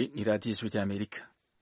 Iyi ni radiyo ijwi ry'Amerika.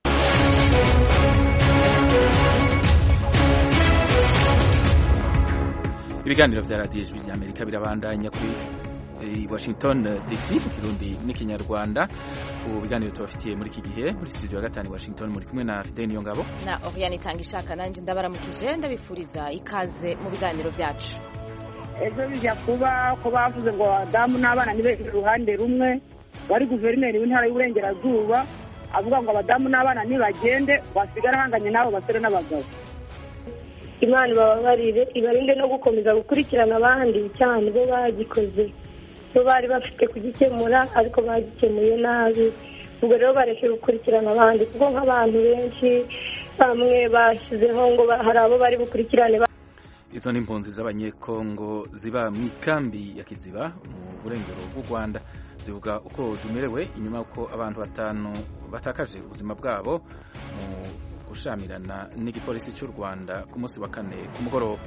Ibiganiro vya radiyo ijwi ry'Amerika birabandanya kuri Washington DC mu Kirundi n'ikinyarwanda. Ubu biganiro tubafitiye muri iki gihe muri studio ya gatanu Washington muri kumwe na Fidel Niyongabo na Oriane Tangishaka. Nanjye ndabaramukije ndabifuriza ikaze mu biganiro vyacu. Ejo bijya kuba ko bavuze ngo Adamu n'abana nibe iruhande rumwe, bari guverineri w'intara y'Uburengerazuba avuga ngo abadamu n'abana nibagende basigara hanganye nabo basore n'abagabo. Imana bababarire ibarinde no gukomeza gukurikirana abandi cyane bo bagikoze, bo bari bafite kugikemura ariko bagikemuye nabi. Ubwo rero bareke gukurikirana abandi kuko nk'abantu benshi bamwe bashyizeho ngo hari abo bari bukurikirane. Izo ni impunzi z'abanyekongo ziba mu ikambi ya Kiziba mu burengero bw'u Rwanda, zivuga uko zimerewe inyuma uko abantu 5 batakaje ubuzima bwabo mu gushamirana n'igipolisi cy'u Rwanda ku munsi wa 4 ku mugoroba.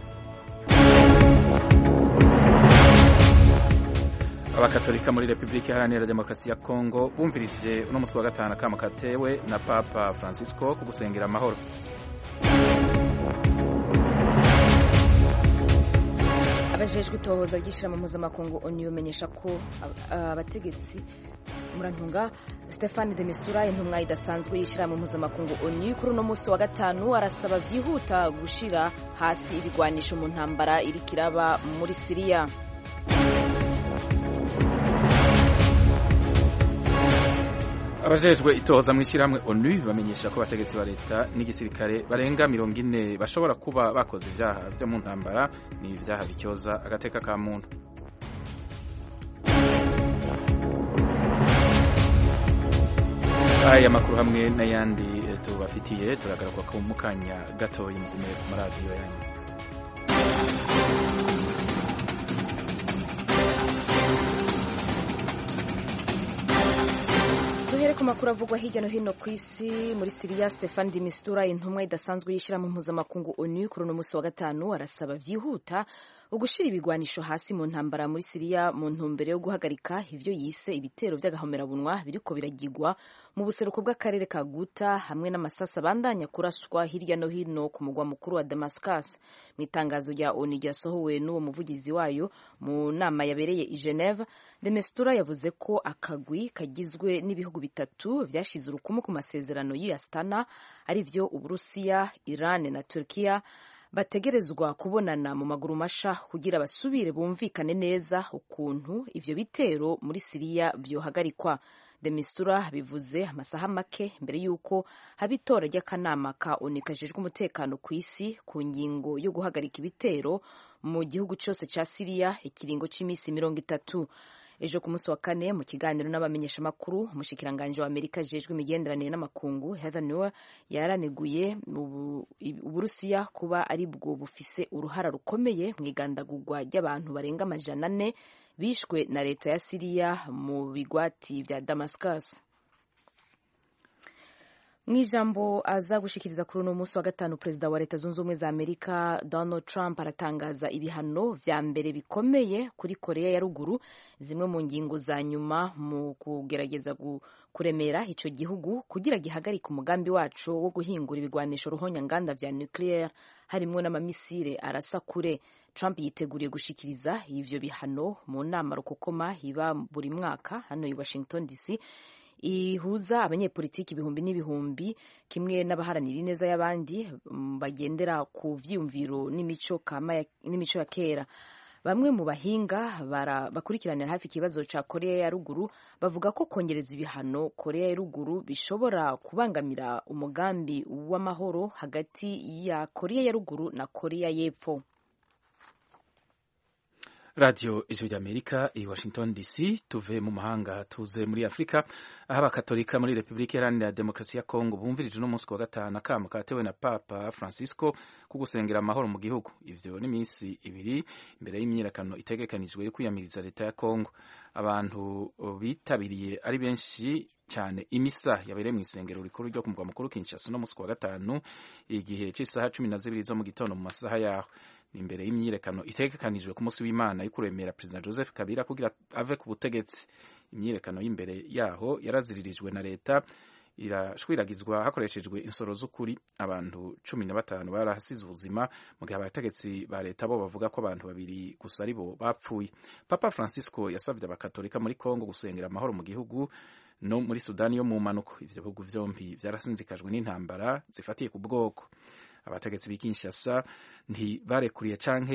Abakatolika muri Repubulika Iharanira Demokarasi ya Kongo bumvirije uno munsi wa 5 akamo katewe na Papa Francisco ku gusengera amahoro. Abajejwe itohoza ry'ishirahamwe mpuzamakungu ONU bamenyesha ko abategetsi murantunga Stéphane de Mistura intumwa idasanzwe y'ishirahamwe mpuzamakungu ONU kuri uno munsi wa 5 arasaba vyihuta gushira hasi ibigwanisho mu ntambara iri kiraba muri Syria. Abajejwe itohoza mu ishyirahamwe ONU bamenyesha ko abategetsi ba leta n'igisirikare barenga 40 bashobora kuba bakoze ivyaha byo mu ntambara ni ivyaha bityoza agateka ka muntu. Aya makuru hamwe n'ayandi tubafitiye turagaruka ku mukanya gatoyi mu kumera ku maradiyo yanyu. Ku makuru avugwa hirya no hino ku isi, muri Syria Stéphane de Mistura intumwa idasanzwe y'ishirahamwe mpuzamakungu ONU kuri uno munsi wa 5 arasaba vyihuta ugushira ibigwanisho hasi mu ntambara muri Syria mu ntumbero yo guhagarika ivyo yise ibitero vy'agahomerabunwa biriko biragirwa mu buseruko bw'akarere ka Guta hamwe n'amasasa bandanya kuraswa hirya no hino ku mugwa mukuru wa Damascus. Mu itangazo rya ONU ryasohowe n'uwo muvugizi wayo mu nama yabereye i Geneva, de Mistura yavuze ko akagwi kagizwe n'ibihugu bitatu vyashize urukumu ku masezerano y'Astana ari vyo Uburusiya, Iran na Turkiya bategerezwa kubonana mu maguru masha kugira basubire bumvikane neza ukuntu ivyo bitero muri Syria vyohagarikwa. De Mistura bivuze amasaha make mbere yuko habitora ry'akanama ka ONU kajejwe umutekano ku isi ku ngingo yo guhagarika ibitero mu gihugu cyose ca Syria ikiringo c'imisi 30. Ejo ku munsi wa 4 mu kiganiro n'abamenyesha makuru umushikiranganje wa Amerika jejwe imigenderanire n'amakungu Heather Nauert yaraneguye Uburusiya kuba ari bwo bufise uruhara rukomeye mu igandagurwa ry'abantu barenga 400 bishwe na leta ya Syria mu bigwati vya Damascus. Mwijambo aza gushikiriza kuri uno munsi wa 5 Perezida wa Leta Zunze Ubumwe za Amerika Donald Trump aratangaza ibihano vya mbere bikomeye kuri Korea ya Ruguru, zimwe mu ngingo za nyuma mu kugerageza kuremera ico gihugu kugira gihagarika umugambi wacu wo guhingura ibigwanisho ruhonya nganda vya nuclear harimwo n'amamisire arasa kure. Trump yiteguriye gushikiriza ivyo bihano mu nama rukokoma iba buri mwaka hano i Washington DC ihuza abanyepolitiki ibihumbi n'ibihumbi kimwe n'abaharanira ineza y'abandi bagendera ku vyiyumviro n'imico ya kera. Bamwe mu bahinga bakurikiranira hafi ikibazo ca Korea ya Ruguru bavuga ko kongereza ibihano Korea ya Ruguru bishobora kubangamira umugambi w'amahoro hagati ya Korea ya Ruguru na Korea y'Epfo. Radio Ijwi ry'Amerika i Washington DC. Tuve mu mahanga tuze muri Afrika aho abakatolika muri Repubulika Iharanira Demokarasi ya Kongo bumvirije no munsi wa 5 akamo katewe na Papa Francisco ku gusengera amahoro mu gihugu. Ivyo ni minsi 2 imbere y'imyiyerekano itegekanijwe yo kwiyamiriza leta ya Kongo. Abantu bitabiriye ari benshi cyane imisa yabereye mu isengero rikuru ryo ku mugwa mukuru Kinshasa no munsi wa 5 igihe cy'isaha 12 zo mu gitondo mu masaha yaho. Imbere y'imyiyerekano itegekanijwe ku munsi w'Imana yo kuremera President Joseph Kabila kugira ave ku butegetsi. imyiyerekano y'imbere yaho yaraziririjwe na leta irashwiragizwa hakoreshejwe insoro z'ukuri. Abantu 15 barahasize ubuzima mu gihe abategetsi ba leta bo bavuga ko abantu 2 gusa aribo bapfuye. Papa Francisco yasavye abakatolika muri Kongo gusengera amahoro mu gihugu no muri Sudani yo mu manuko. Ivyo bihugu vyombi vyarasinzikajwe n'intambara zifatiye ku bwoko. Abategetsi b'i Kinshasa ntibarekuriye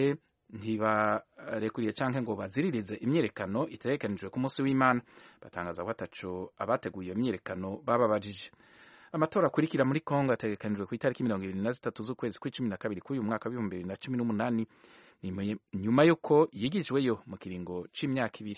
canke ngo baziririze imyiyerekano itegekanijwe ku munsi w'Imana. Batangaza ko ataco abateguye iyo myiyerekano bababajije. Amatora akurikira muri Kongo ategekanijwe ku itariki 23 z'ukwezi kwa 12 k'uyu mwaka wa 2018 nyuma yuko yigijweyo mu kiringo c'imyaka 2.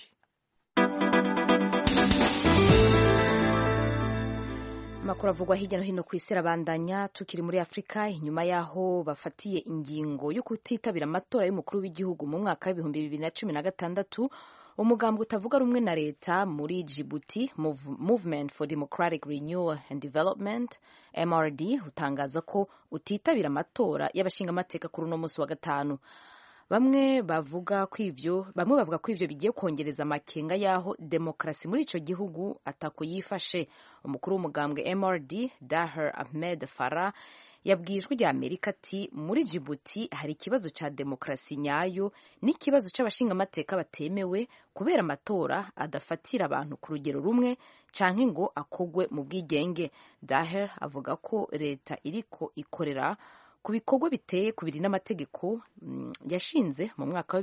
Amakuru avugwa hirya no hino ku isi arabandanya. Tukiri muri Afrika, inyuma yaho bafatiye ingingo yo kutitabira amatora y'umukuru w'igihugu mu mwaka wa 2016, umugambwe utavuga rumwe na leta muri Djibouti, Movement for Democratic Renewal and Development MRD, utangaza ko utitabira amatora y'abashingamateka kuri uno munsi wa gatanu. Bamwe bavuga ko ivyo bigiye kongereza amakenga yaho demokrasi muri ico gihugu atako yifashe. Umukuru w'umugambwe MRD Daher Ahmed Farah yabwijwe rya Amerika ati muri Djibouti hari ikibazo ca demokrasi nyayo n'ikibazo c'abashingamateka batemewe kubera amatora adafatira abantu ku rugero rumwe canke ngo akogwe mu bwigenge. Daher avuga ko leta iriko ikorera ku bikorwa biteye kubiri n'amategeko yashinze mu mwaka wa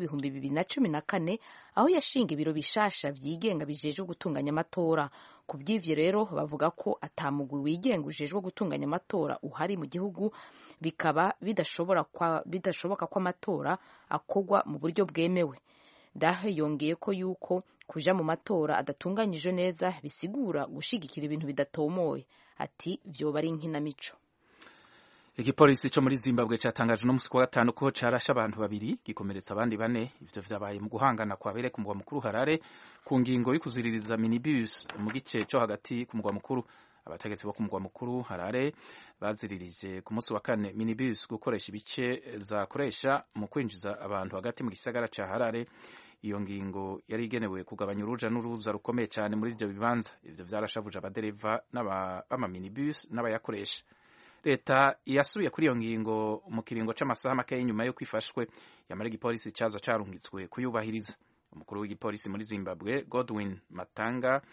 2014 aho yashinga ibiro bishasha vyigenga bijejwe gutunganya amatora. Ku bw'ivyo rero bavuga ko atamugwi wigenga ujejwe gutunganya amatora uhari mu gihugu, bikaba bidashoboka ko amatora akogwa mu buryo bwemewe. Dahe yongeye ko yuko kuja mu matora adatunganyije neza bisigura gushigikira ibintu bidatomoye. Ati vyoba ari inkinamico. Igipolisi cyo muri Zimbabwe cyatangaje no musi wa gatanu ko carasha abantu 2 gikomeretsa abandi 4. Ivyo vyabaye mu guhangana kwa bere ku mugwa mukuru Harare ku ngingo y'ukuziririza minibus mu gice cyo hagati ku mugwa mukuru. Abategetsi bo ku mugwa mukuru Harare baziririje ku musi wa kane minibus gukoresha ibice zakoresha mu kwinjiza abantu hagati mu gisagara ca Harare. Iyo ngingo yari igenewe kugabanya uruja n'uruza rukomeye cyane muri ivyo bibanza. Ivyo vyarashavuje abadereva n'ama minibus n'abayakoresha. Leta yasubiye kuri iyo ngingo mu kiringo c'amasaha make y'inyuma yo kwifashwe, yamara igipolisi caza carungitswe kuyubahiriza. Umukuru w'igipolisi muri Zimbabwe Godwin Matanga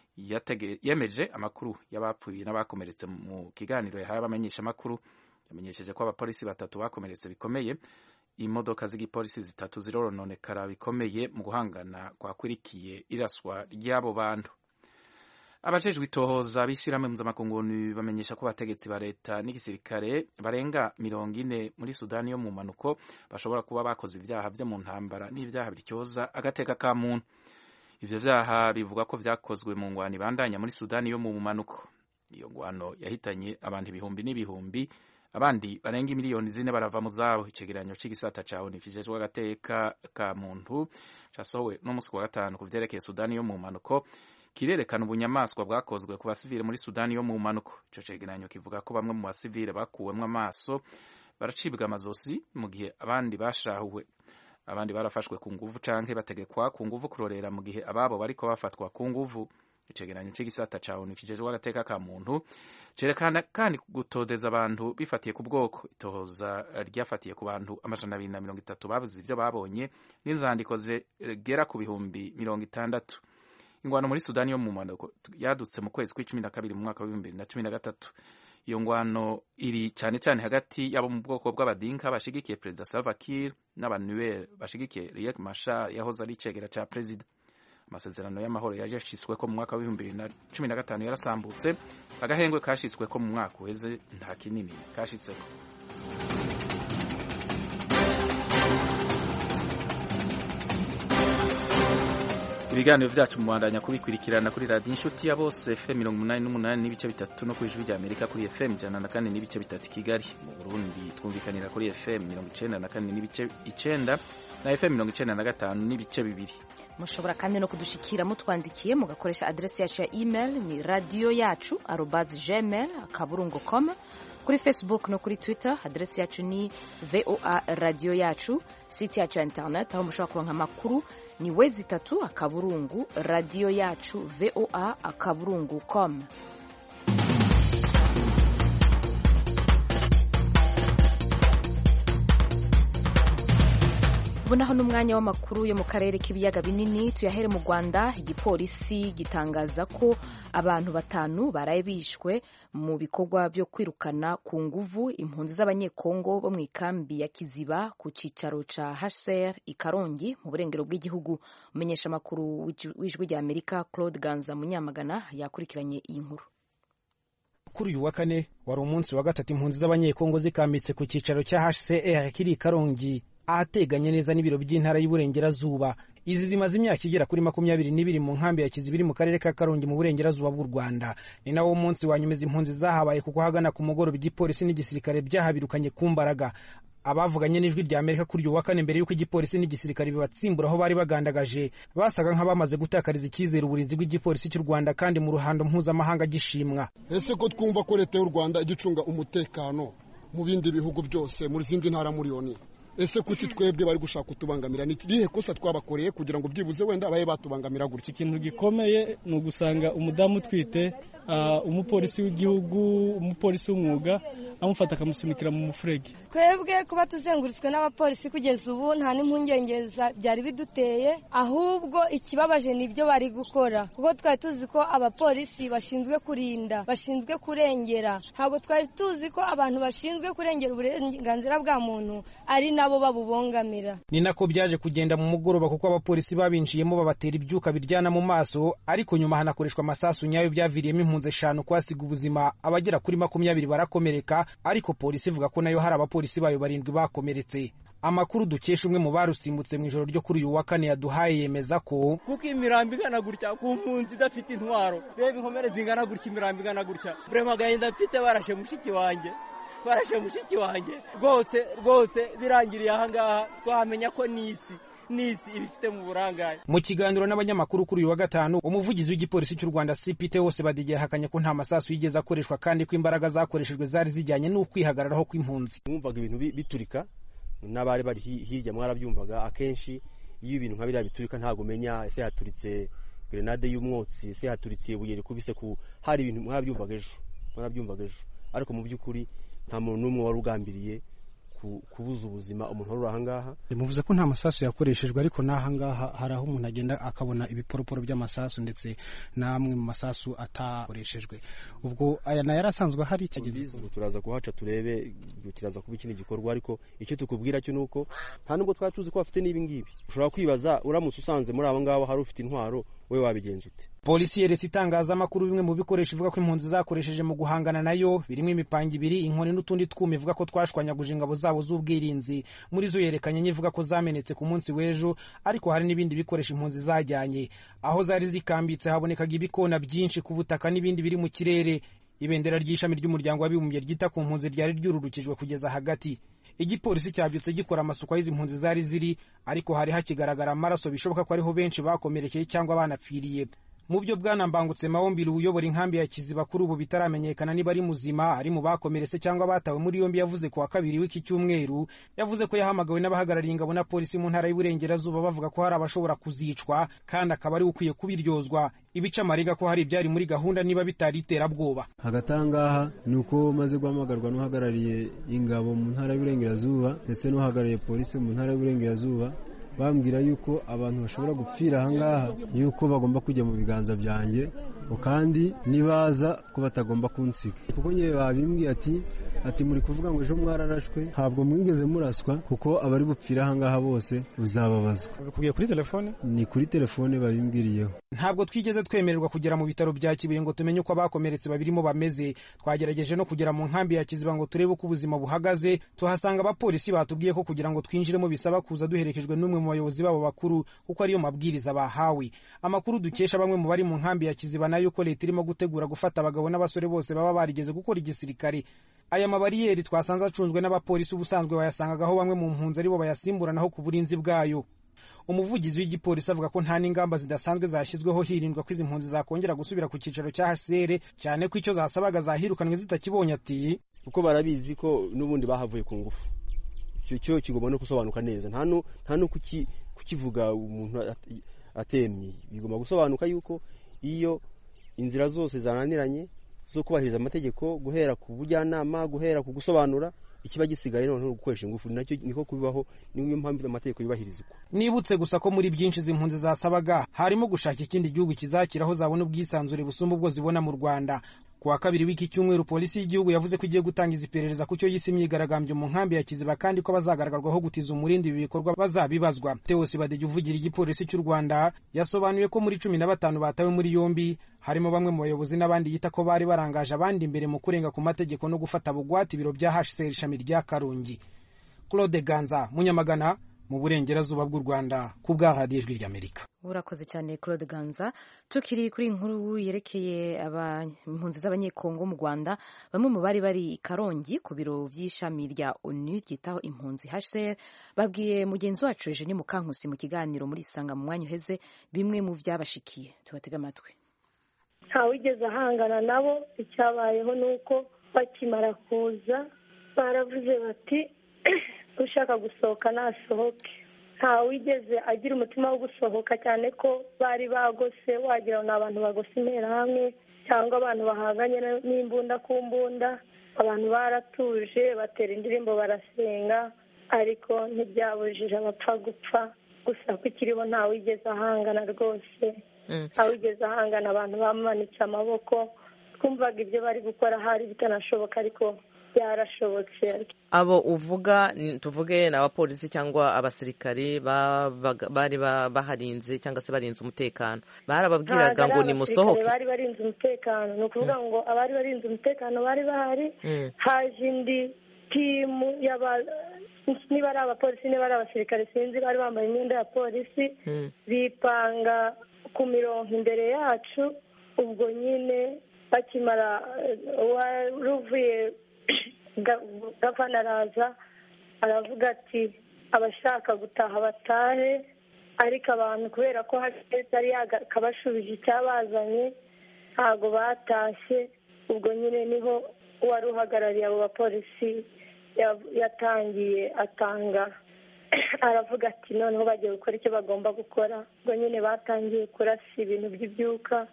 yemeje amakuru y'abapfuye n'abakomeretse mu kiganiro yahaye abamenyesha amakuru. Yamenyesheje ko abapolisi 3 bakomeretse bikomeye, imodoka z'igipolisi 3 zirononekara bikomeye mu guhangana kwakwirikiye iraswa ry'abo bantu. Abajejwe itohoza bishirame mpuzamakungu bamenyesha ko bategetsi ba leta n'igisirikare barenga 40 muri Sudani yo mu manuko bashobora kuba bakoze ivyaha vyo mu ntambara n'ivyaha bityoza agateka ka muntu. Ivyo vyaha bivuga ko vyakozwe mu ngwani bandanya muri Sudani yo mu manuko. Iyo ngwano yahitanye abantu ibihumbi n'ibihumbi, abandi barenga miliyoni 4 barava mu zabo. Icegeranyo c'igisata caho nifijejwe agateka ka muntu casohowe no musi wa gatanu ku vyerekeye Sudani yo mu manuko kirerekana ubunyamaswa bwakozwe ku basivile muri Sudani yo mu manuko. Ico cegeranyo kivuga ko bamwe mu basivile bakuwemwo amaso baracibwa amazosi mu gihe abandi bashahuwe, abandi barafashwe ku nguvu canke bategekwa ku nguvu kurorera mu gihe ababo bariko bafatwa ku nguvu. Icegeranyo c'igisata caho nifijejwe agateka ka muntu cerekana kandi gutozeza abantu bifatiye ku bwoko. Itohoza ryafatiye ku bantu 230 babuze ivyo babonye n'inzandiko zigera ku bihumbi 60. Ingwano muri Sudani yo mu manuko yadutse mu kwezi kwa12 mu mwaka wa 2013. Iyo ngwano iri cyane cyane hagati yabo mu bwoko bw'abadinka bashigikiye Perezida Salva Kiir n'abanuel bashigikiye Riek Machar yahoze ari icegera ca Perezida. Amasezerano y'amahoro yashitsweko mu mwaka wa 2015 yarasambutse, agahengwe kashitsweko mu mwaka uheze nta kinini kashitseko. Ibiganiro vyacu mubandanya kubikurikirana kuri radio Inshuti ya bose FM 88 n'ibice bitatu no kuri Ijwi rya Amerika kuri FM 104 n'ibice bitatu Kigali. Mu Burundi twumvikanira kuri FM 94 n'ibice 9 na FM 95 n'ibice 2. Mushobora kandi no kudushikira mutwandikiye mugakoresha adresse yacu ya email ni radio.yacu@gmail.com. Kuri Facebook no kuri Twitter adresse yacu ni VOA Radio Yacu. Site yacu ya internet aho mushobora kuronka amakuru ni www.radioyacu.voa.com. Bunaho n'umwanya w'amakuru yo mu karere k'ibiyaga binini, tuyahere mu Rwanda. Igipolisi gitangaza ko abantu 5 baraye bishwe mu bikorwa byo kwirukana ku nguvu impunzi z'abanyekongo bo mu ikambi ya Kiziba ku cicaro ca HCR i Karongi mu burengero bw'igihugu. Umenyesha amakuru w'ijwi rya Amerika Claude Ganza Munyamagana yakurikiranye iyi nkuru. Kuri uyu wa kane wari umunsi wa gatatu impunzi z'abanyekongo zikambitse ku cicaro cya HCR kiri i Karongi, ahateganye neza n'ibiro by'intara y'uburengerazuba. Izi zimaze imyaka igera kuri 22 mu nkambi ya Kiziba iri mu karere ka Karongi mu burengerazuba bw'u Rwanda. Ni nawo munsi wa nyuma impunzi zahabaye kuko hagana ku mugoroba igipolisi n'igisirikare byahabirukanye ku mbaraga. Abavuganye n'ijwi rya Amerika kuri uyu wa kane mbere y'uko igipolisi n'igisirikare bibatsimbura aho bari bagandagaje, basaga nk'abamaze gutakariza icyizere uburinzi bw'igipolisi cy'u Rwanda kandi mu ruhando mpuzamahanga gishimwa. Ese ko twumva ko leta y'u Rwanda igicunga umutekano mu bindi bihugu byose muri zindi ntara muri yoni, ese kuki twebwe bari gushaka kutubangamira? Ni ikihe kosa twabakoreye kugira ngo byibuze wenda abaye batubangamira gutya? Ikintu gikomeye ni ugusanga umudamu utwite, umupolisi w'igihugu, umupolisi w'umwuga amufata akamusunikira mu mufurege. Twebwe kuba tuzengurutswe n'abapolisi kugeza ubu nta n'impungenge byari biduteye, ahubwo ikibabaje nibyo bari gukora, kuko twari tuzi ko abapolisi bashinzwe kurinda, bashinzwe kurengera. Ntabwo twari tuzi ko abantu bashinzwe kurengera uburenganzira bwa muntu ari nabo babubongamira. Ni nako byaje kugenda mu mugoroba, kuko abapolisi babinjiyemo babatera ibyuka biryana mu maso, ariko nyuma hanakoreshwa amasasu nyayo byaviriyemo impunzi 5 kwasiga ubuzima, abagera kuri 20 barakomereka, ariko polisi ivuga ko nayo hari abapolisi bayo 7 bakomeretse. Amakuru dukesha umwe mu barusimbutse mu ijoro ryo kuri uyu wa kane yaduhaye yemeza ko kuko imirambi igana gutya ku mpunzi idafite intwaro, reba inkomere zingana gutya, imirambi igana gutya, vrema gahinda mfite, barashe mushiki wanjye rwose birangiriye ahangaha, twamenya ko nisi ibifite mu burangare. Mu kiganiro n'abanyamakuru kuri uyu wa gatanu, umuvugizi w'igipolisi cy'u Rwanda CPT wose badigeye hakanye ko nta masasu yigeze akoreshwa kandi ko imbaraga zakoreshejwe zari zijyanye n'ukwihagararaho kw'impunzi. Mwumvaga ibintu biturika, n'abari bari hirya mwarabyumvaga. Akenshi iyo ibintu nka biriya biturika ntago umenya ese haturitse grenade y'umwotsi, ese haturitse ibuye rikubise ku, hari ibintu mwarabyumvaga ejo, ariko mu by'ukuri nta muntu n'umwe wari ugambiriye kubuza ubuzima umuntu wari ahangaha. Muvuze ko nta masasu yakoreshejwe, ariko n'ahangaha hari aho umuntu agenda akabona ibiporoporo by'amasasu ndetse namwe mu masasu atakoreshejwe. Ubwo aya na yarasanzwe hari icyageze. Turaza kuhaca turebe kiraza kuba ikindi gikorwa, ariko icyo tukubwira cyo nuko nta nubwo twari tuzi ko bafite n'ibi ngibi. Ushobora kwibaza, uramutse usanze muri abo ngabo hari ufite intwaro, we wabigenza ute? Polisi yeretse itangazamakuru bimwe mu bikoresho ivuga ko impunzi zakoresheje mu guhangana nayo, birimo imipanga 2, inkoni n'utundi twuma ivuga ko twashwanyaguje ingabo zabo z'ubwirinzi. Muri zo yerekanye nyivuga ko zamenetse ku munsi w'ejo, ariko hari n'ibindi bikoresho impunzi zajyanye. Aho zari zikambitse habonekaga ibikona byinshi ku butaka n'ibindi biri mu kirere. Ibendera ry'ishami ry'umuryango w'abibumbye ryita ku mpunzi ryari ryururukijwe kugeza hagati. Igipolisi cyabyutse gikora amasuku aho izi mpunzi zari ziri, ariko hari hakigaragara amaraso, bishoboka ko ariho benshi bakomerekeye cyangwa banapfiriye. Mu byo Bwana Mbangutse Mawombili uyobora inkambi ya Kiziba kuri ubu bitaramenyekana niba ari muzima, ari mu bakomeretse cyangwa batawe muri yombi, yavuze ku wa kabiri w'iki cyumweru. Yavuze ko yahamagawe n'abahagarariye ingabo na polisi mu ntara y'uburengerazuba bavuga ko hari abashobora kuzicwa, kandi akaba ari ukwiye kubiryozwa. Ibica amariga ko hari ibyari muri gahunda niba bitari iterabwoba. Hagati ahangaha ni uko maze guhamagarwa n'uhagarariye ingabo mu ntara y'uburengerazuba ndetse n'uhagarariye polisi mu ntara y'uburengerazuba, bambwira yuko abantu bashobora gupfira ahangaha, yuko bagomba kujya mu biganza byanjye, kandi nibaza ko batagomba kunsiga. Kuko nyewe babimbwiye ati muri kuvuga ngo ejo mwararashwe, ntabwo mwigeze muraswa, kuko abari bupfira ahangaha bose uzababazwa. Kugiye kuri telefone? Ni kuri telefone babimbwiriyeho. Ntabwo twigeze twemererwa kugera mu bitaro bya Kibuye ngo tumenye uko abakomeretse babirimo bameze. Twagerageje no kugera mu nkambi ya Kiziba ngo turebe uko ubuzima buhagaze, tuhasanga abapolisi batubwiye ko kugira ngo twinjiremo bisaba kuza duherekejwe n'umwe mu bayobozi babo bakuru, kuko ariyo mabwiriza bahawe. Amakuru dukesha bamwe mu bari mu nkambi ya Kiziba nayo ko leta irimo gutegura gufata abagabo n'abasore bose baba barigeze gukora igisirikare. Aya mabariyeri twasanze acunzwe n'abapolisi ubusanzwe bayasangagaho bamwe mu mpunzi aribo bayasimburanaho ku burinzi bwayo. Umuvugizi w'igipolisi avuga ko nta n'ingamba zidasanzwe zashyizweho hirindwa ko izi mpunzi zakongera gusubira ku cyicaro cya HCR, cyane ko icyo zasabaga zahirukanwe zitakibonye. Ati kuko barabizi ko n'ubundi bahavuye ku ngufu, cyo kigomba no gusobanuka neza, nta no kukivuga umuntu atemye. Bigomba gusobanuka yuko iyo inzira zose zananiranye zo kubahiriza amategeko, guhera ku bujyanama, guhera ku gusobanura, ikiba gisigaye noneho gukoresha ingufu, nacyo niko kubibaho. Niyo mpamvu amategeko yubahirizwa. Nibutse gusa ko muri byinshi z'impunzi zasabaga harimo gushaka ikindi gihugu kizakiraho zabona ubwisanzure busumba ubwo zibona mu Rwanda. Kuwa kabiri w'iki cyumweru polisi y'igihugu yavuze ko igiye gutangiza iperereza ku cyo yise imyigaragambyo mu nkambi ya Kiziba, kandi ko bazagaragarwaho gutiza umurindi ibi bikorwa bazabibazwa. Theos Badege uvugira igipolisi cy'u Rwanda yasobanuye ko muri 15 batawe muri yombi harimo bamwe mu bayobozi n'abandi yita ko bari barangaje abandi imbere mu kurenga ku mategeko no gufata bugwate ibiro bya HCR ishami rya Karongi. Claude Ganza, Munyamagana, mu burengerazuba bw'u Rwanda, ku bwa Radio Ijwi ry'Amerika. Urakoze cyane Claude Ganza. Tukiri kuri inkuru yerekeye impunzi z'abanyekongo mu Rwanda, bamwe mu bari i Karongi ku biro by'ishami rya ONU ryitaho impunzi HCR babwiye mugenzi wacu Eugenie Mukankusi mu kiganiro muri Isanga mu mwanya uheze bimwe mu byabashikiye. Tubatega amatwi. Ntawigeze ahangana nabo, icyabayeho nuko bakimara kuza baravuze bati ushaka gusohoka nasohoke. Ntawigeze agira umutima wo gusohoka, cyane ko bari bagose, wagira ngo abantu bagose interahamwe cyangwa abantu bahanganye n'imbunda ku mbunda. Abantu baratuje batera indirimbo barasenga, ariko ntibyabujije abapfa gupfa. Gusa ko ikiriho ntawigeze ahangana rwose, ntawigeze ahangana. Abantu bamanitse amaboko, twumvaga ibyo bari gukora hari bitanashoboka, ariko byarashobotse. Abo uvuga tuvuge ni abapolisi cyangwa abasirikari bari baharinze cyangwa se barinze umutekano, barababwiraga ngo nimusohoke? Bari barinze umutekano, ni ukuvuga ngo abari barinze umutekano bari bahari. Haje indi timu niba ari abapolisi niba ari abasirikare sinzi, bari bambaye imyenda ya polisi, bipanga ku mirongo imbere yacu. Ubwo nyine bakimara ruvuye gavana araza aravuga ati abashaka gutaha batahe, ariko abantu kubera ko yari yakabashubije icyabazanye ntabwo batashye. Ubwo nyine niho wari uhagarariye abo bapolisi yatangiye atanga, aravuga ati noneho bagiye gukora icyo bagomba gukora. Ubwo nyine batangiye kurasa ibintu by'ibyuka,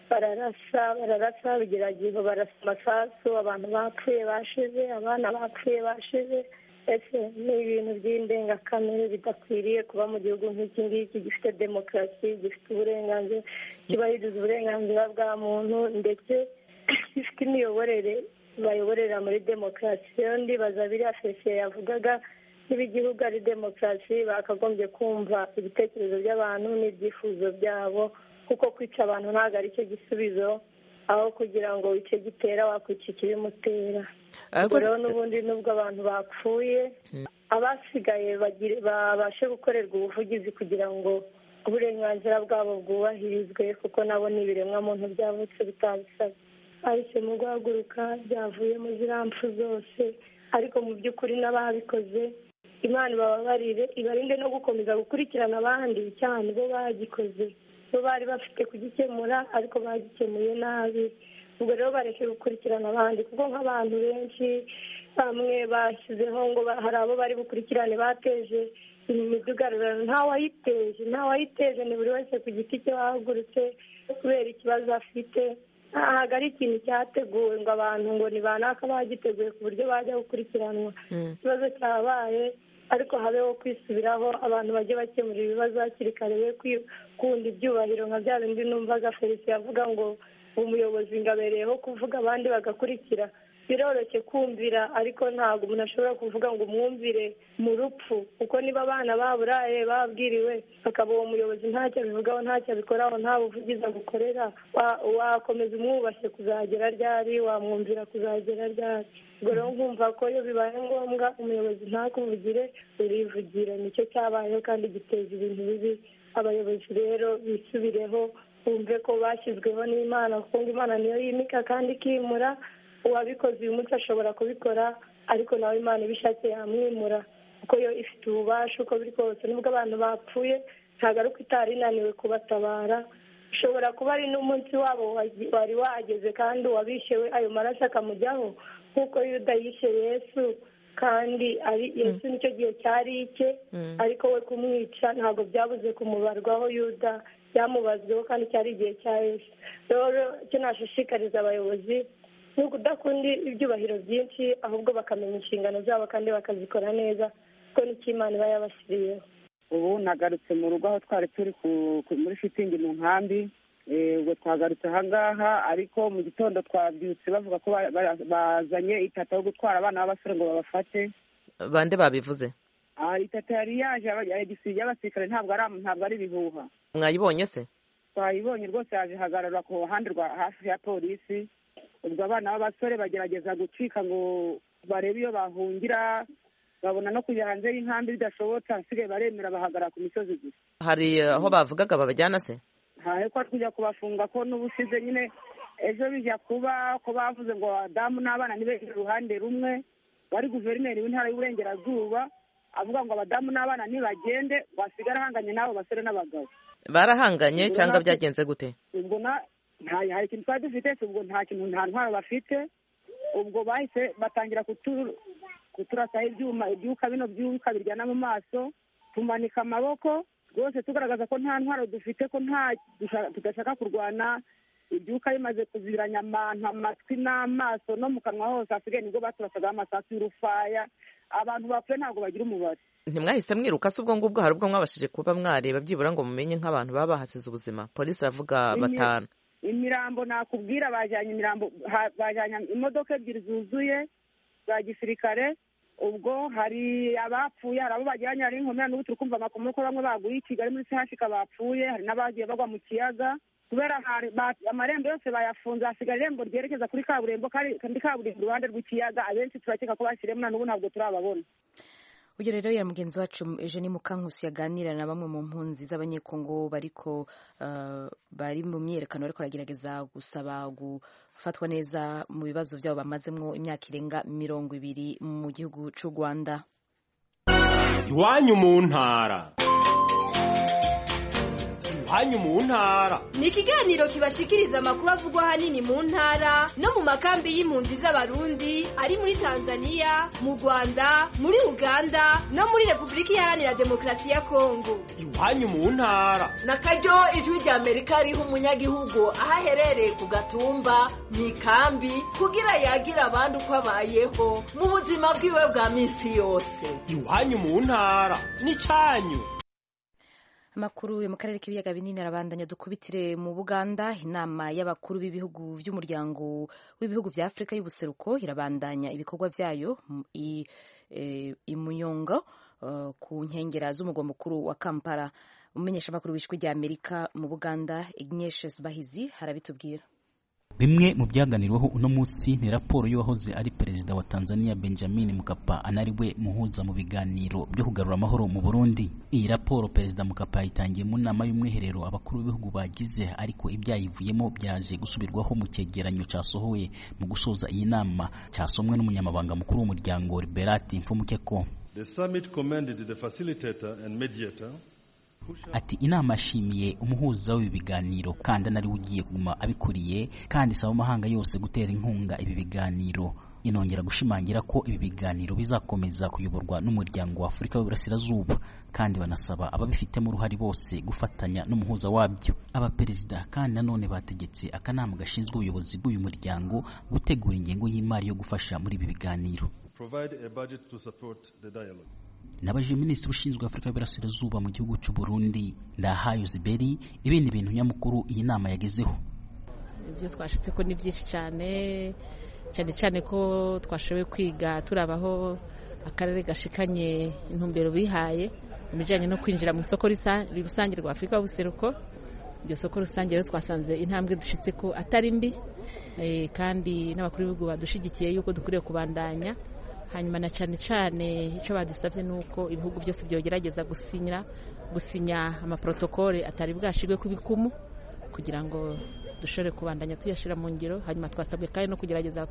bararasa bigeragezo, barasa amasasu. Abantu bapfuye bashize, abana bapfuye bashize. Ese ni ibintu by'indengakamere bidakwiriye kuba mu gihugu nk'iki ngiki gifite demokarasi, gifite uburenganzira, kibahiriza uburenganzira bwa muntu, ndetse gifite imiyoborere bayoborera muri demokarasi. Rero ndibaza biriya Felicien yavugaga, niba igihugu ari demokarasi bakagombye kumva ibitekerezo by'abantu n'ibyifuzo byabo, kuko kwica abantu ntabwo ari cyo gisubizo, aho kugira ngo icyo gitera wakwica ikibimutera. Rero n'ubundi nubwo abantu bapfuye, abasigaye babashe gukorerwa ubuvugizi kugira ngo uburenganzira bwabo bwubahirizwe, kuko nabo ni ibiremwamuntu byavutse bitabisabye. Bahisemo guhaguruka, byavuyemo ziriya mpfu zose, ariko mu by'ukuri n'ababikoze Imana ibababarire, ibarinde no gukomeza gukurikirana abandi cyane bo bagikoze. Bo bari bafite kugikemura ariko bagikemuye nabi. Ubwo rero bareke gukurikirana abandi, kuko nk'abantu benshi bamwe bashyizeho ngo hari abo bari bukurikirane bateje imidugararo. Ntawayiteje, ni buri wese ku giti cye wahagurutse kubera ikibazo afite. Ntabwo ari ikintu cyateguwe ngo abantu ngo ni banaka bagiteguye ku buryo bajya gukurikiranwa. Ikibazo cyabaye, ariko habeho kwisubiraho, abantu bajye bakemura ibibazo hakiri kare, we kwikunda ibyubahiro nka bya bindi numvaga Felicien avuga ngo umuyobozi ngabereyeho kuvuga abandi bagakurikira. Biroroshye kumvira, ariko ntabwo umuntu ashobora kuvuga ngo umwumvire mu rupfu, kuko niba abana baburaye babwiriwe bakaba uwo muyobozi ntacyo abivugaho, ntacyo abikoraho, nta buvugizi agukorera, wakomeza umwubashye kuzagera ryari? Wamwumvira kuzagera ryari? Ubwo rero nkumva ko iyo bibaye ngombwa umuyobozi ntakuvugire, urivugira. Nicyo cyabayeho kandi giteza ibintu bibi. Abayobozi rero bisubireho, bumve ko bashyizweho n'Imana, kuko ngo Imana niyo yimika kandi ikimura. Uwabikoze uyu munsi ashobora kubikora, ariko nawe Imana ibishatse yamwimura, kuko yo ifite ububasha uko biri kose. Nubwo abantu bapfuye ntabwo ari uko itari inaniwe kubatabara. Ushobora kuba ari n'umunsi wabo wari wageze kandi uwabishewe ayo maraso akamujyaho, nk'uko Yuda yishe Yesu kandi yesu nicyo gihe cyari icye ariko we kumwica ntabwo byabuze kumubarwaho yuda byamubazweho kandi cyari igihe cya yesu. rero icyo nashishikariza abayobozi ni ukudakunda ibyubahiro byinshi ahubwo bakamenya inshingano zabo kandi bakazikora neza kuko nicyo Imana iba yabashyiriyeho. ubu nagarutse mu rugo aho twari turi muri shitingi mu nkambi. ubwo twagarutse aha ngaha ariko mu gitondo twabyutse bavuga ko bazanye itata yo gutwara abana b'abasore ngo babafate. bande babivuze? itata yari yaje y'abasirikare ntabwo ari ibihuha. mwayibonye se? twayibonye rwose, yaje hagarara ku ruhande rwa hafi ya polisi. ubwo abana b'abasore bagerageza gucika ngo barebe iyo bahungira, babona no kujya hanze y'inkambi bidashobotse, hasigaye baremera bahagarara ku misozi gusa. hari aho bavugaga babajyana se? ntahe ko tujya kubafunga ko n'ubushize nyine ejo bijya kuba ko bavuze ngo abadamu n'abana ntibegere uruhande rumwe. wari guverineri w'intara y'uburengerazuba avuga ngo abadamu n'abana ntibagende, wasigara ahanganye n'abo basore n'abagabo. barahanganye cyangwa byagenze gute? ubwo hari ikintu twari dufite, ubwo nta ntwaro bafite. ubwo bahise batangira kuturasaho ibyuka bino byuka biryana mu maso, tumanika amaboko rwose tugaragaza ko nta ntwaro dufite, ko tudashaka kurwana. ibyuka bimaze kuziranya amatwi n'amaso no mu kanwa hose, hasigaye nibwo baturasagaho amasasu y'urufaya. abantu bapfuye ntabwo bagira umubare. ntimwahise mwiruka se ubwo ngubwo? hari ubwo mwabashije kuba mwareba byibura ngo mumenye nk'abantu baba bahasize ubuzima? polisi iravuga 5. imirambo nakubwira, bajyanye imirambo, bajyanye imodoka 2 zuzuye za gisirikare. ubwo hari abapfuye, hari abo bajyanye, hari inkomere n'ubu turi kumva amakuru ko bamwe baguye i Kigali muri CHK bapfuye, hari n'abagiye bagwa mu kiyaga kubera amarembo yose bayafunze, hasigaye irembo ryerekeza kuri kaburimbo kandi kaburimbo iruhande rw'ikiyaga. abenshi turakeka ko bashyiremo na n'ubu ntabwo turababona. uyu rero ya mugenzi wacu Eugenie Mukankusi yaganira na bamwe mu mpunzi z'abanyekongo bari mu myiyerekano ariko baragerageza gusaba gufatwa neza mu bibazo byabo bamazemo imyaka irenga 20 mu gihugu cy'u Rwanda. iwanyu mu ntara. iwanyu mu ntara ni ikiganiro kibashikiriza amakuru avugwa ahanini mu ntara no mu makambi y'impunzi z'abarundi ari muri Tanzania, mu Rwanda, muri Uganda no muri Repubulika Iharanira Demokarasi ya Kongo. iwanyu mu ntara. nakaryo ijwi rya Amerika riha umunyagihugu aho aherereye ku gatumba mu ikambi kugira yagira abandi uko abayeho mu buzima bwiwe bwa minsi yose. iwanyu mu ntara n'icyanyu. Amakuru yo mu karere k'ibiyaga binini arabandanya. Dukubitire mu Buganda. Inama y'abakuru b'ibihugu by'umuryango w'ibihugu bya Afurika y'ubuseruko irabandanya ibikorwa byayo i Muyongo ku nkengera z'umugwa mukuru wa Kampala. Umumenyesha makuru w'ijwi rya Amerika mu Buganda Ignatius Bahizi harabitubwira. Bimwe mu byaganirwaho uno munsi ni raporo y'uwahoze ari perezida wa Tanzania Benjamin Mkapa anariwe muhuza mu biganiro byo kugarura amahoro mu Burundi. Iyi raporo perezida Mkapa yitangiye mu nama y'umwiherero abakuru b'ibihugu bagize, ariko ibyayivuyemo byaje gusubirwaho mu cyegeranyo cyasohoye mu gusoza iyi nama cyasomwe n'umunyamabanga mukuru w'umuryango Liberati Mfumukeko. The summit commended the facilitator and mediator. Ati inama yashimiye umuhuza w'ibi biganiro kandi anari ugiye kuguma abikuriye, kandi isaba amahanga yose gutera inkunga ibi biganiro. Inongera gushimangira ko ibi biganiro bizakomeza kuyoborwa n'umuryango wa Afurika y'Uburasirazuba, kandi banasaba ababifitemo uruhare bose gufatanya n'umuhuza wabyo. Abaperezida kandi nanone bategetse akanama gashinzwe ubuyobozi bw'uyu muryango gutegura ingengo y'imari yo gufasha muri ibi biganiro. Provide a budget to support the dialogue. Nabaje minisitiri ushinzwe Afurika y'Uburasirazuba mu gihugu cy'u Burundi Ndahayo Ziberi ibindi bintu nyamukuru iyi nama yagezeho. Ibyo twashitse ko ni byinshi cyane ko twashoboye kwiga turabaho akarere gashikanye intumbero bihaye mu bijyanye no kwinjira mu isoko rusange rwa Afurika y'Ubuseruko. Iryo soko rusange rero twasanze intambwe dushitse ko atari mbi, kandi n'abakuru b'ibihugu badushigikiye yuko dukwiriye kubandanya. Hanyuma na cyane icyo badusabye nuko ibihugu byose byogerageza gusinya amaprotokole atari bwashirwe ku bikumu kugira ngo dushobore kubandanya tuyashira mu ngiro. Hanyuma twasabwe kandi no kugerageza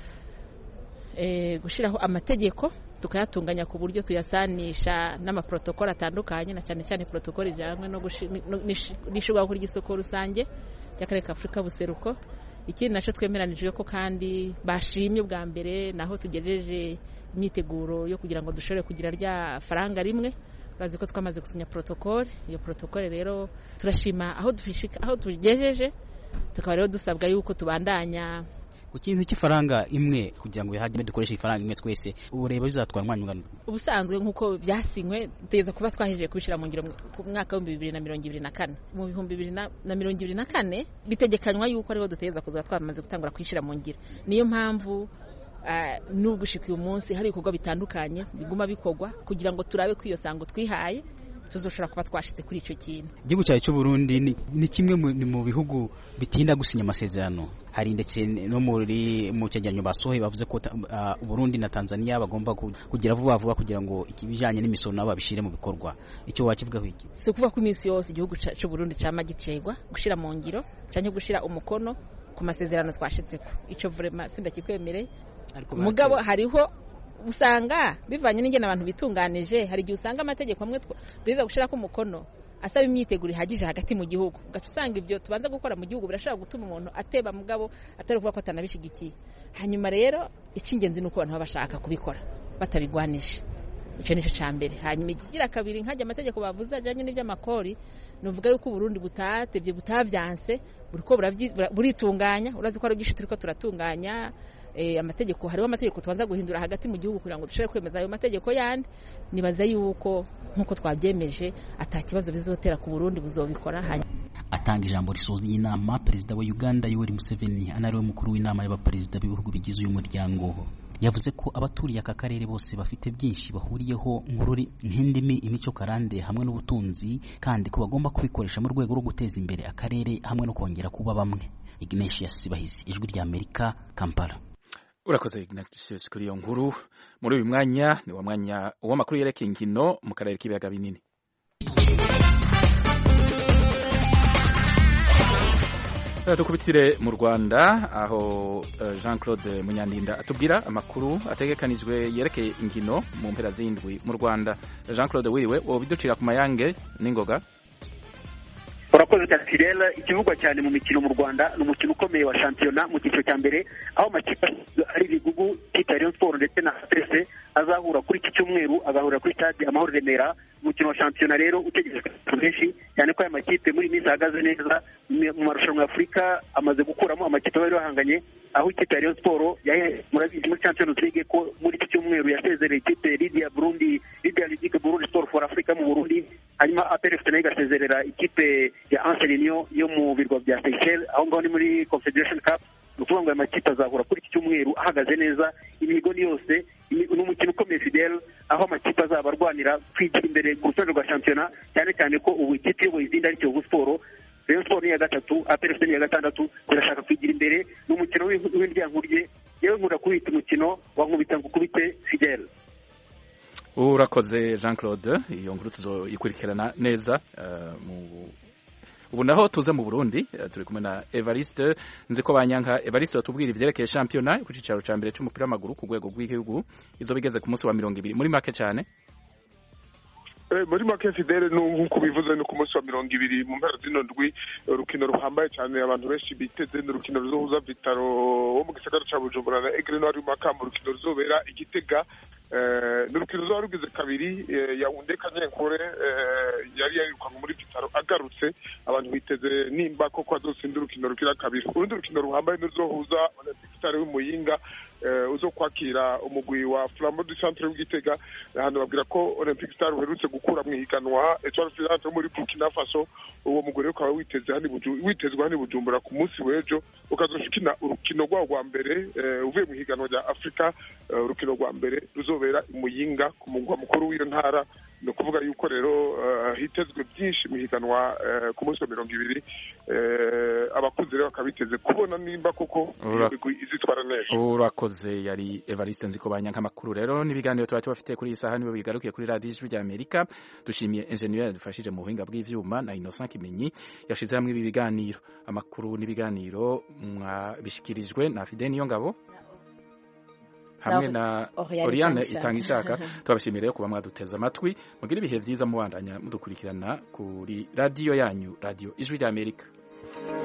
gushiraho amategeko tukayatunganya ku buryo tuyasanisha n'amaprotokole atandukanye, na cyane protokole ijamwe no nishurwa kuri gisoko rusange y'akarere ka Afurika y'Ubuseruko. Ikindi naco twemeranije ko kandi bashimye bwa mbere naho tugereje imyiteguro yo kugira ngo dushobore kugira rya faranga rimwe. Bazi ko twamaze gusinya protocole. Iyo protocole rero turashima aho tugejeje, tukaba rero dusabwa yuko tubandanya ku kintu cy'ifaranga imwe kugira ngo bihagire dukoreshe ifaranga imwe twese. Ureba bizatwara umwanya ungana. Ubusanzwe nk'uko byasinywe tugeza kuba twahejeje kubishira mu ngiro ku mwaka wa 2024. Mu 2024 bitegekanywa yuko ariho duteza kuza twamaze gutangura kwishira mu ngiro. Niyo mpamvu n'ugushika uyu munsi hari ibikorwa bitandukanye biguma bikorwa kugira ngo turabe ko iyo sango twihaye tuzoshobora kuba twashitse kuri ico kintu. Igihugu cyacu cy'u Burundi ni kimwe mu bihugu bitinda gusinya amasezerano. Hari ndetse no mu cyegeranyo basohoye bavuze ko Burundi na Tanzania bagomba kugira vuba kugira ngo ikibijanye n'imisoro nabo babishire mu bikorwa. Icyo wakivugaho iki? Si kuva ku minsi yose igihugu cy'u Burundi cyama gicegwa gushira mu ngiro canke gushira umukono ku masezerano twashitseko. Ico vraiment sindakikwemereye. Mugabo hariho usanga bivanye n'ingene abantu bitunganije, hari igihe usanga amategeko amwe duhiza gushira ko umukono asaba imyiteguro ihagije hagati mu gihugu. Ugasanga ibyo tubanza gukora mu gihugu birashobora gutuma umuntu ateba mugabo atari kuvuga ko atanabishigikiye. Hanyuma rero icy'ingenzi nuko abantu bashaka kubikora batabigwanisha. Ico nico cyambere. Hanyuma ikigira kabiri nkajya amategeko bavuze ajanye n'iby'amakori, nuvuga yuko Burundi butatevye butavyanse buriko buritunganya. Urazi ko ari gisho turiko turatunganya amategeko. Hariho amategeko tubanza guhindura hagati mu gihugu kugira ngo dushobore kwemeza ayo mategeko yandi. Nibaza yuko nkuko twabyemeje atakibazo bizotera ku Burundi buzobikora. Atanga ijambo risoza y'inama, Perezida wa Uganda Yoweri Museveni anariwe mukuru w'inama y'abaperezida b'ibihugu bigize uyu muryango yavuze ko abaturiye aka karere bose bafite byinshi bahuriyeho nk'indimi, imico karande hamwe n'ubutunzi, kandi ko bagomba kubikoresha mu rwego rwo guteza imbere akarere hamwe no kongera kuba bamwe. Ignatius Bahizi, Ijwi ry'Amerika, Kampala. Urakoze Ignatius kuri iyo nkuru. Muri uyu mwanya ni wa mwanya w'amakuru yerekeye inkino mu karere k'ibiyaga binini. Tukubitire mu Rwanda aho Jean-Claude Munyandinda atubwira amakuru ategekanijwe yerekeye inkino mu mpera z'indwi mu Rwanda. Jean-Claude wiriwe wobiducira ku mayange n'ingoga. Urakoze Tasirela. Ikivugwa cyane mu mikino mu Rwanda ni umukino ukomeye wa shampiyona mu cyiciro cya mbere, aho amakipe ari Bigugu, Rayon Sport ndetse na APR azahura kuri iki cyumweru, agahurira kuri stade Amahoro Remera. Umukino wa shampiyona rero utegerejwe benshi cyane ko aya makipe muri minsi ahagaze neza mu marushanwa ya Afurika, amaze gukuramo amakipe bari bahanganye, aho ikipe ya Rayon Sport murabizi muri Champions League ko muri iki cyumweru yasezereye ikipe Lydia Ligue Burundi Sport for Africa mu Burundi. Hanyuma APR nayo igasezerera ikipe ya Anselinio yo mu birwa bya Seychelles, aho ngaho ni muri Confederation Cup. Ni ukuvuga ngo aya makipe azahura kuri iki cyumweru ahagaze neza. Imihigo ni yose, ni umukino ukomeye Fidel, aho amakipe azaba arwanira kwigira imbere ku rutonde rwa shampiyona, cyane cyane ko ubu ikipe iyoboye izindi ari Kiyovu Sport, Rayon Sport ni iya gatatu, APR ni iya gatandatu, zirashaka kwigira imbere. Ni umukino w'indyankurye. Yewe nkunda kubita umukino wa nkubita ngukubite Fidel. Urakoze Jean-Claude, iyo nkuru tuzoyikurikirana neza. Ubu naho tuze mu Burundi, turi kumwe na Evariste Nziko Banyanka. Evariste, watubwira ivyerekeye shampiyona ku cicaro ca mbere c'umupira w'amaguru ku rwego rw'igihugu, izo bigeze ku munsi wa 20 muri make cyane. Muri make Fidele, nk'uko bivuze ni ku munsi wa 20 mu mpera zino ndwi, urukino ruhambaye cyane abantu benshi biteze ni urukino ruzohuza Vitaro wo mu gisagara ca Bujumbura na Aigle Noir y'Makamba. Urukino ruzobera Igitega. Ni urukino ruzoba rugize kabiri. Yaounde Kanyankore yari yarirukanywe muri Vitaro agarutse, abantu biteze nimba koko azotsinda urukino rukira kabiri. Urundi rukino ruhambaye ruzohuza Olympic Star y'Umuyinga uzo kwakira umugwi wa Flambeau du Centre w'Igitega. Hano babwira ko Olympic Star uherutse gukura mu higanwa Etoile Filante muri Burkina Faso. Uwo mugwi ukaba witezwe hani Bujumbura ku munsi w'ejo, ukazoshikina urukino rwa mbere uvuye mu higanwa rya Afrika. Urukino rwa mbere ruzobera Muyinga ku mugwa mukuru w'iyo ntara. Ni ukuvuga yuko rero hitezwe byinshi mu higanwa ku munsi wa 20. Abakunzi rero bakabiteze kubona nimba koko izitwara neza. Urakoze. Yari Evariste Nziko Banyanka. Amakuru rero n'ibiganiro twari bafite kuri iyi saha nibo bigarukiye kuri Radio Ijwi ry'Amerika. Dushimiye engineer yadufashije mu buhinga bw'ivyuma na Innocent Kimenyi yashize hamwe ibi biganiro. Amakuru n'ibiganiro bishikirijwe na Fidel Niyongabo hamwe na Oriane Itangishaka. Tubashimire kuba mwaduteza amatwi, mugira ibihe vyiza mubandanya mudukurikirana kuri radio yanyu, Radio Ijwi ry'Amerika.